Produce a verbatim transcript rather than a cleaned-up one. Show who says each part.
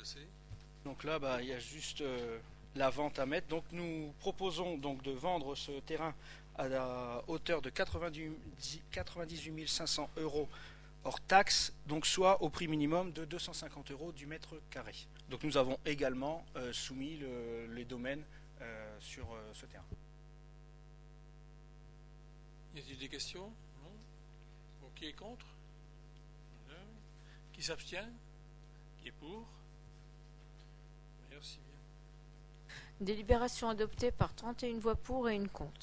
Speaker 1: c'est?
Speaker 2: Donc là, bah, il y a juste euh, la vente à mettre. Donc nous proposons donc de vendre ce terrain à la hauteur de quatre-vingt-dix-huit mille cinq cents euros hors taxe, donc soit au prix minimum de deux cent cinquante euros du mètre carré. Donc nous avons également euh, soumis le, les domaines euh, sur euh, ce terrain.
Speaker 1: Y a-t-il des questions? Non. Bon, qui est contre? Non. Qui s'abstient? Qui est pour? Merci bien.
Speaker 3: Délibération adoptée par trente et une voix pour et une contre.